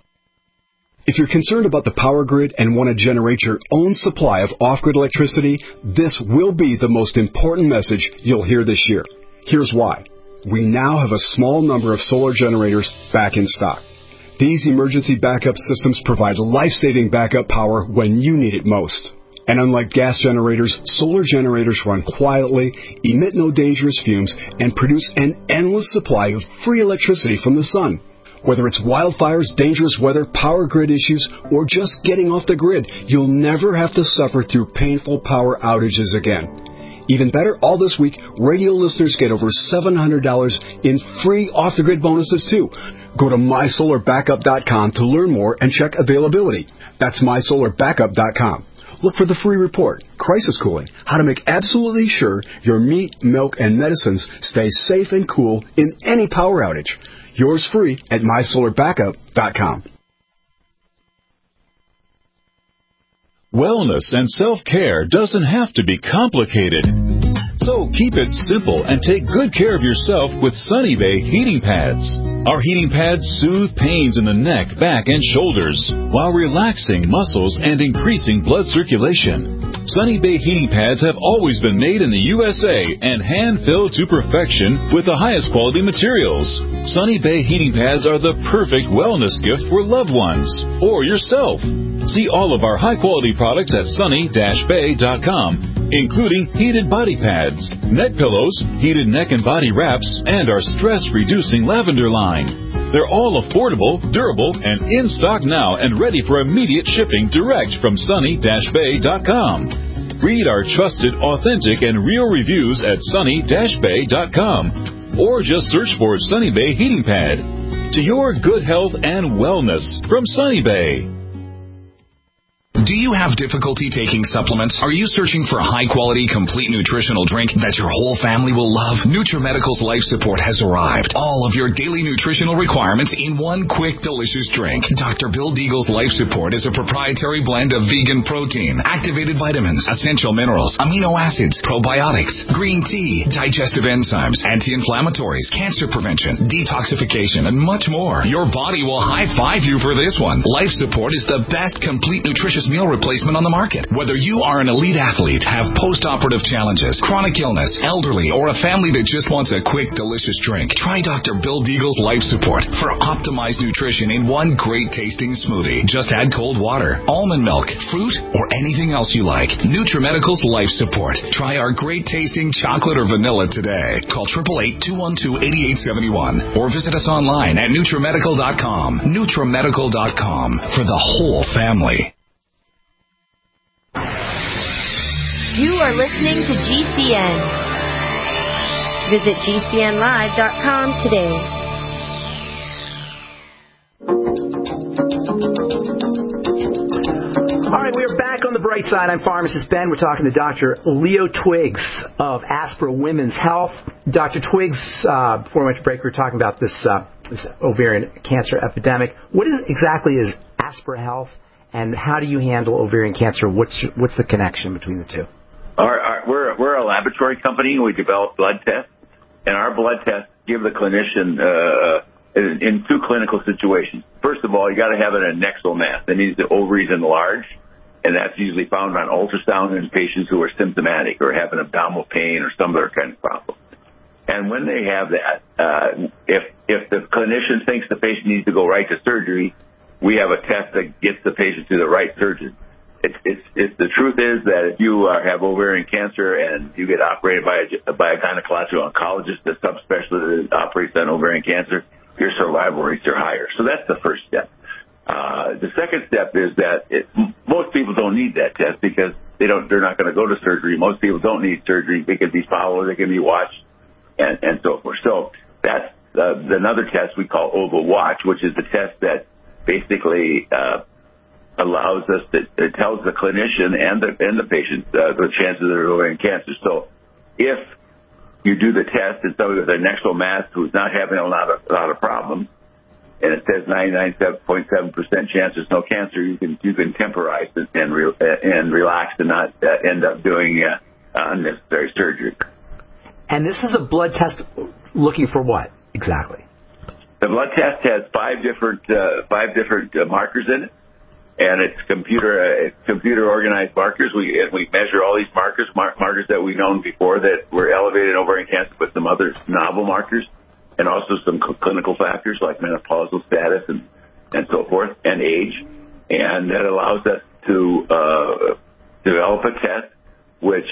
If you're concerned about the power grid and want to generate your own supply of off-grid electricity, this will be the most important message you'll hear this year. Here's why. We now have a small number of solar generators back in stock. These emergency backup systems provide life-saving backup power when you need it most. And unlike gas generators, solar generators run quietly, emit no dangerous fumes, and produce an endless supply of free electricity from the sun. Whether it's wildfires, dangerous weather, power grid issues, or just getting off the grid, you'll never have to suffer through painful power outages again. Even better, all this week, radio listeners get over $700 in free off-the-grid bonuses, too. Go to MySolarBackup.com to learn more and check availability. That's MySolarBackup.com. Look for the free report, Crisis Cooling, how to make absolutely sure your meat, milk, and medicines stay safe and cool in any power outage. Yours free at MySolarBackup.com. Wellness and self-care doesn't have to be complicated. So keep it simple and take good care of yourself with Sunny Bay heating pads. Our heating pads soothe pains in the neck, back, and shoulders while relaxing muscles and increasing blood circulation. Sunny Bay heating pads have always been made in the USA and hand-filled to perfection with the highest quality materials. Sunny Bay heating pads are the perfect wellness gift for loved ones or yourself. See all of our high-quality products at sunny-bay.com, including heated body pads, neck pillows, heated neck and body wraps, and our stress-reducing lavender line. They're all affordable, durable, and in stock now and ready for immediate shipping direct from sunny-bay.com. Read our trusted, authentic, and real reviews at sunny-bay.com, or just search for Sunny Bay Heating Pad. To your good health and wellness from Sunny Bay. Do you have difficulty taking supplements? Are you searching for a high-quality, complete nutritional drink that your whole family will love? NutriMedical's Life Support has arrived. All of your daily nutritional requirements in one quick, delicious drink. Dr. Bill Deagle's Life Support is a proprietary blend of vegan protein, activated vitamins, essential minerals, amino acids, probiotics, green tea, digestive enzymes, anti-inflammatories, cancer prevention, detoxification, and much more. Your body will high-five you for this one. Life Support is the best complete nutritious meal replacement on the market. Whether you are an elite athlete, have post-operative challenges, chronic illness, elderly, or a family that just wants a quick, delicious drink, try Dr. Bill Deagle's Life Support for optimized nutrition in one great-tasting smoothie. Just add cold water, almond milk, fruit, or anything else you like. NutriMedical's Life Support. Try our great-tasting chocolate or vanilla today. Call 888-212-8871 or visit us online at NutriMedical.com. NutriMedical.com for the whole family. You are listening to GCN. Visit GCNlive.com today. All right, we are back on the bright side. I'm Pharmacist Ben. We're talking to Dr. Leo Twiggs of Aspra Women's Health. Dr. Twiggs, before we went to break, we were talking about this ovarian cancer epidemic. What exactly is Aspra Health, and how do you handle ovarian cancer? What's the connection between the two? We're a laboratory company. We develop blood tests, and our blood tests give the clinician in two clinical situations. First of all, you got to have an adnexal mass. That means the ovaries enlarged, and that's usually found on ultrasound in patients who are symptomatic or have an abdominal pain or some other kind of problem. And when they have that, if the clinician thinks the patient needs to go right to surgery, we have a test that gets the patient to the right surgeon. The truth is that if you have ovarian cancer and you get operated by a gynecological oncologist, the subspecialty that operates on ovarian cancer, your survival rates are higher. So that's the first step. The second step is that most people don't need that test because they're not going to go to surgery. Most people don't need surgery. They can be followed, they can be watched, and so forth. So that's another test we call OvaWatch, which is the test that basically allows us it tells the clinician and the patient the chances of ovarian cancer. So if you do the test and somebody with an adnexal mass who's not having a lot of problems, and it says 99.7% chance there's no cancer, you can temporize it and relax and not end up doing unnecessary surgery. And this is a blood test looking for what exactly? The blood test has five different markers in it, and it's computer organized markers. We measure all these markers that we've known before that were elevated in ovarian cancer, but some other novel markers, and also some clinical factors like menopausal status and so forth, and age, and that allows us to develop a test which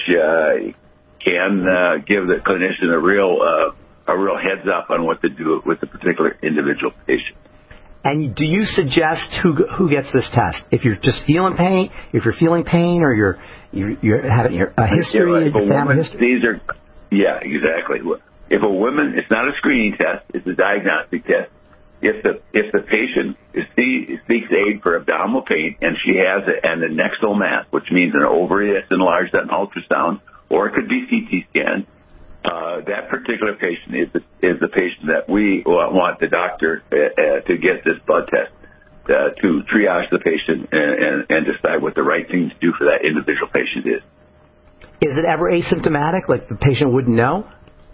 can give the clinician a real heads up on what to do with the particular individual patient. And do you suggest who gets this test? If you're just feeling pain, or you're having a history, a family history? Yeah, exactly. If a woman, it's not a screening test; it's a diagnostic test. If the patient seeks aid for abdominal pain and she has an adnexal mass, which means an ovary that's enlarged on ultrasound, or it could be CT scan. That particular patient is the patient that we want the doctor to get this blood test. to triage the patient and decide what the right thing to do for that individual patient is. Is it ever asymptomatic, like the patient wouldn't know?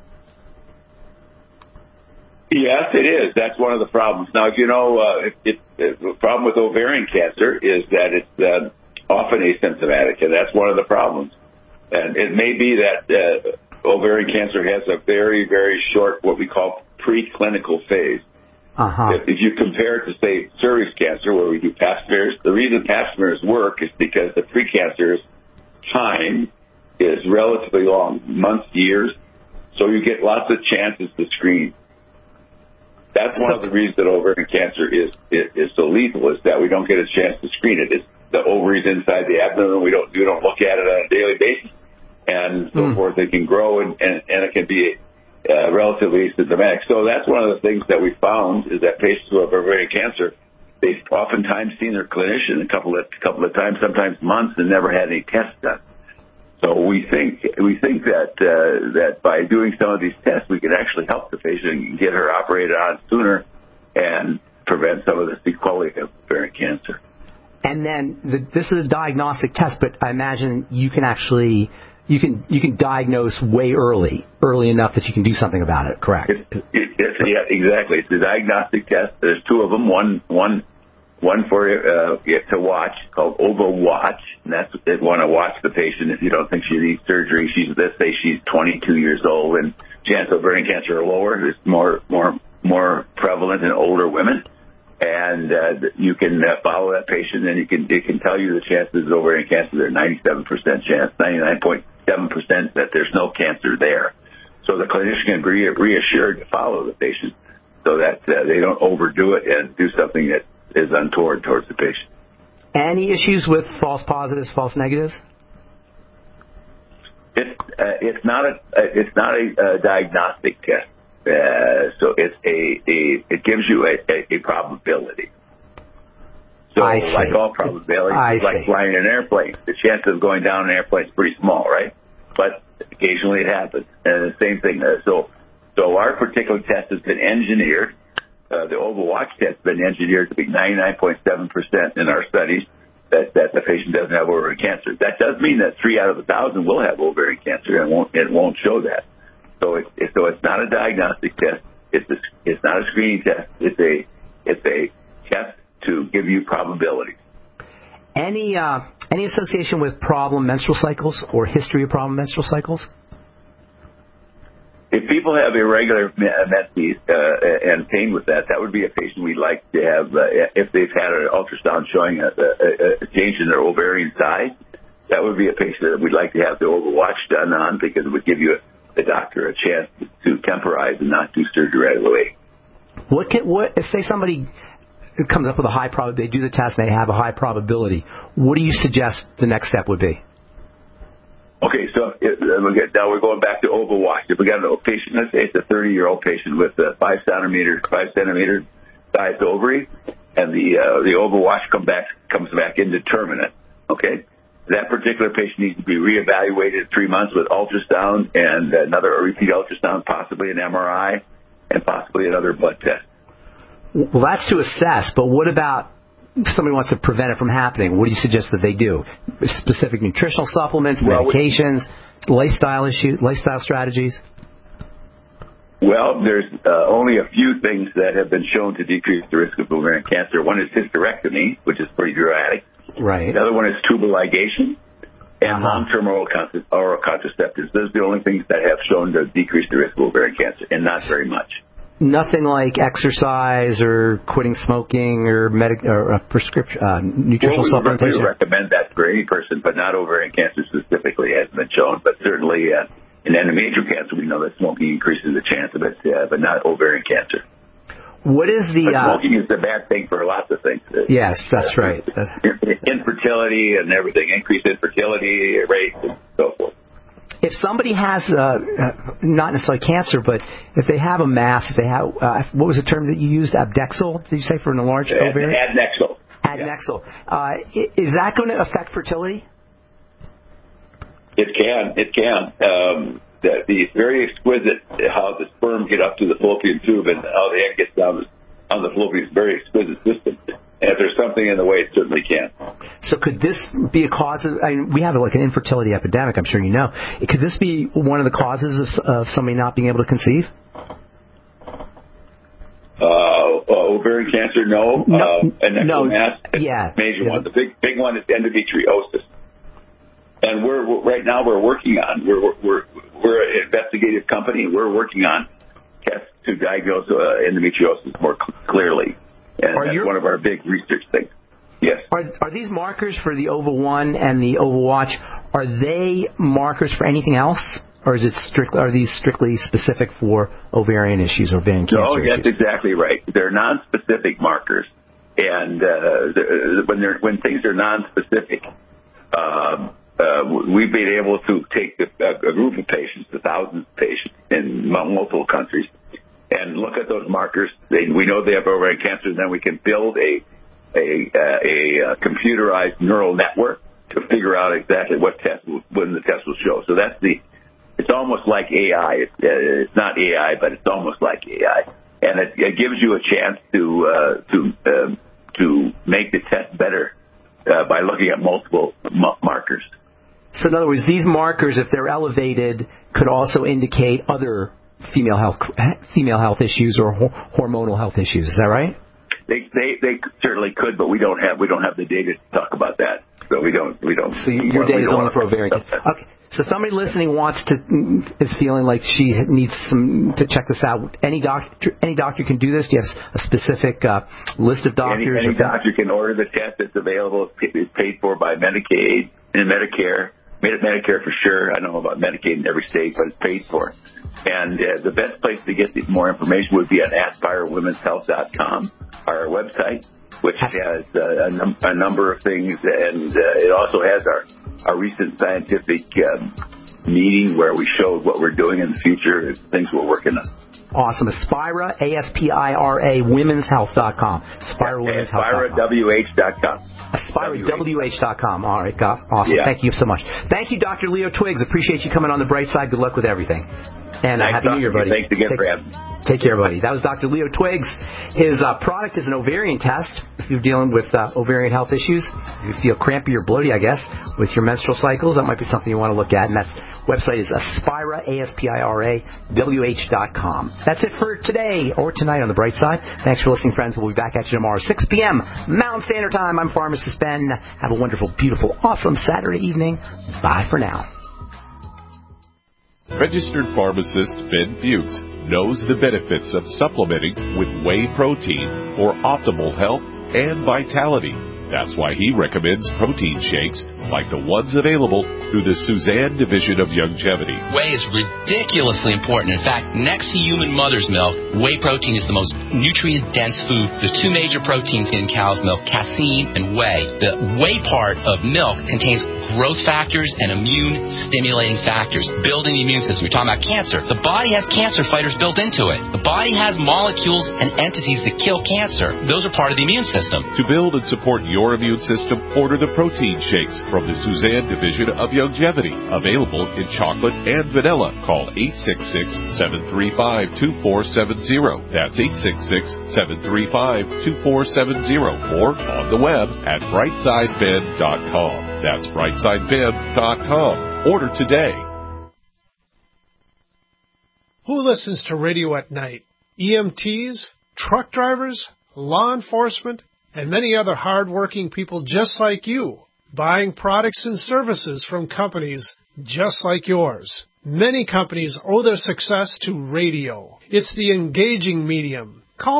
Yes, it is. That's one of the problems. Now, the problem with ovarian cancer is that it's often asymptomatic, and that's one of the problems. And it may be that ovarian cancer has a very, very short, what we call preclinical phase. If you compare it to, say, cervix cancer, where we do pap smears, the reason pap smears work is because the precancerous time is relatively long, months, years, so you get lots of chances to screen. That's one of the reasons that ovarian cancer is so lethal, is that we don't get a chance to screen it. It's the ovaries inside the abdomen. We don't look at it on a daily basis, and so forth. It can grow, and it can be relatively asymptomatic. So that's one of the things that we found, is that patients who have ovarian cancer, they've oftentimes seen their clinician a couple of times, sometimes months, and never had any tests done. So we think that by doing some of these tests, we can actually help the patient and get her operated on sooner and prevent some of the sequelae of ovarian cancer. And then this is a diagnostic test, but I imagine you can actually you can diagnose way early enough that you can do something about it. Correct? Yeah, exactly. It's a diagnostic test. There's two of them. One for to watch, called OvaWatch, and that's they want to watch the patient if you don't think she needs surgery. Let's say she's 22 years old, and chance of ovarian cancer are lower. It's more prevalent in older women, and you can follow that patient, and it can tell you the chances of ovarian cancer. They're 97% chance, 99.7% that there's no cancer there. So the clinician can be reassured to follow the patient so that they don't overdo it and do something that is untoward towards the patient. Any issues with false positives, false negatives? It's not a diagnostic test, so it gives you a probability. So like all probabilities, like flying an airplane, the chance of going down an airplane is pretty small, right? But occasionally it happens, and the same thing. So our particular test has been engineered. The OvaWatch test has been engineered to be 99.7% in our studies that the patient doesn't have ovarian cancer. That does mean that 3 out of 1,000 will have ovarian cancer, and it won't show that. So it's not a diagnostic test. It's not a screening test. It's a test to give you probabilities. Any association with problem menstrual cycles or history of problem menstrual cycles? If people have irregular menses and pain with that would be a patient we'd like to have, if they've had an ultrasound showing a change in their ovarian size, that would be a patient that we'd like to have the OvaWatch done on, because it would give you, the doctor, a chance to temporize and not do surgery right away. If, say, somebody comes up with a high probability, they do the test and they have a high probability, what do you suggest the next step would be? Okay, so now we're going back to OvaWatch. If we got a patient, let's say it's a 30-year-old patient with a 5 centimeter sized ovary, and the OvaWatch comes back indeterminate. Okay, that particular patient needs to be reevaluated 3 months with ultrasound and another repeat ultrasound, possibly an MRI, and possibly another blood test. Well, that's to assess, but what about if somebody wants to prevent it from happening? What do you suggest that they do? Specific nutritional supplements, medications, lifestyle strategies? Well, there's only a few things that have been shown to decrease the risk of ovarian cancer. One is hysterectomy, which is pretty dramatic. Right. The other one is tubal ligation and long-term oral contraceptives. Those are the only things that have shown to decrease the risk of ovarian cancer, and not very much. Nothing like exercise or quitting smoking or prescription nutritional supplementation? We recommend that for any person, but not ovarian cancer specifically. It hasn't been shown, but certainly in endometrial cancer, we know that smoking increases the chance of it, but not ovarian cancer. What is the... smoking is a bad thing for lots of things. Yes, that's right. Infertility and everything, increased infertility rates and so forth. If somebody has, not necessarily cancer, but if they have a mass, if they have, what was the term that you used, abdexal, did you say, for an enlarged ovarian? Adnexal. Adnexal. Yeah. Is that going to affect fertility? It can. It's very exquisite how the sperm get up to the fallopian tube and how the egg gets down on the fallopian. It's a very exquisite system. And if there's something in the way, it certainly can. So could this be a cause of, we have like an infertility epidemic, I'm sure you know. Could this be one of the causes of somebody not being able to conceive? Ovarian cancer, no. Mass, major one. The big one is endometriosis. And we're working on, we're an investigative company, and we're working on tests to diagnose endometriosis more clearly. And that's one of our big research things. Yes. Are these markers for the OVA1 and the OvaWatch, are they markers for anything else? Or is it are these strictly specific for ovarian issues or ovarian cancer issues? No, that's exactly right. They're non-specific markers. And when things are non-specific, we've been able to take a group of patients, thousands of patients in multiple countries, and look at those markers. We know they have ovarian cancer, and then we can build a computerized neural network to figure out exactly when the test will show. So it's almost like AI. It's not AI, but it's almost like AI, and it gives you a chance to make the test better by looking at multiple markers. So in other words, these markers, if they're elevated, could also indicate other female health issues or hormonal health issues. Is that right? They certainly could, but we don't have the data to talk about that. So we don't. So your data is only for ovarian cancer. Okay. So somebody listening is feeling like she needs to check this out. Any doctor can do this? Do you have a specific list of doctors? Any doctor can order the test. It's available. It's paid for by Medicaid and Medicare. Medicare for sure. I don't know about Medicaid in every state, but it's paid for. And the best place to get more information would be at AspireWomen'sHealth.com, our website, which has a number of things, and it also has our recent scientific meeting where we showed what we're doing in the future and things we're working on. Awesome. Aspira, A-S-P-I-R-A, womenshealth.com. AspiraWH.com. AspiraWH.com. All right, awesome. Yeah. Thank you so much. Thank you, Dr. Leo Twiggs. Appreciate you coming on the bright side. Good luck with everything. And Happy New Year, buddy. Thanks again for having me. Take care, buddy. That was Dr. Leo Twiggs. His product is an ovarian test. If you're dealing with ovarian health issues, if you feel crampy or bloaty, I guess, with your menstrual cycles, that might be something you want to look at. And that website is Aspira, ASPIRA-WH.com. That's it for today or tonight on The Bright Side. Thanks for listening, friends. We'll be back at you tomorrow, 6 p.m. Mountain Standard Time. I'm Pharmacist Ben. Have a wonderful, beautiful, awesome Saturday evening. Bye for now. Registered pharmacist Ben Fuchs knows the benefits of supplementing with whey protein for optimal health and vitality. That's why he recommends protein shakes like the ones available through the Suzanne Division of Youngevity. Whey is ridiculously important. In fact, next to human mother's milk, whey protein is the most nutrient-dense food. There's two major proteins in cow's milk, casein and whey. The whey part of milk contains growth factors and immune-stimulating factors, building the immune system. You're talking about cancer. The body has cancer fighters built into it. The body has molecules and entities that kill cancer. Those are part of the immune system. To build and support your immune system, order the protein shakes from the Suzanne Division of Youngevity. Available in chocolate and vanilla. Call 866-735-2470. That's 866-735-2470. Or on the web at brightsideben.com. That's brightsideben.com. Order today. Who listens to radio at night? EMTs, truck drivers, law enforcement, and many other hard-working people just like you, buying products and services from companies just like yours. Many companies owe their success to radio. It's the engaging medium. Call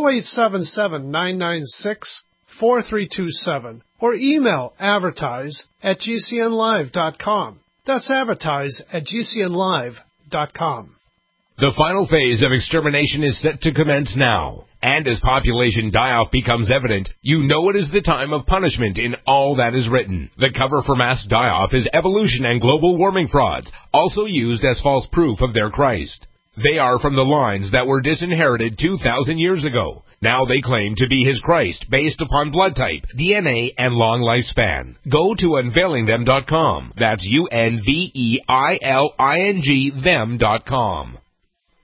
877-996-4327 or email advertise@gcnlive.com. That's advertise@gcnlive.com. The final phase of extermination is set to commence now. And as population die-off becomes evident, you know it is the time of punishment in all that is written. The cover for mass die-off is evolution and global warming frauds, also used as false proof of their Christ. They are from the lines that were disinherited 2,000 years ago. Now they claim to be his Christ based upon blood type, DNA, and long lifespan. Go to unveilingthem.com. That's UNVEILING them.com.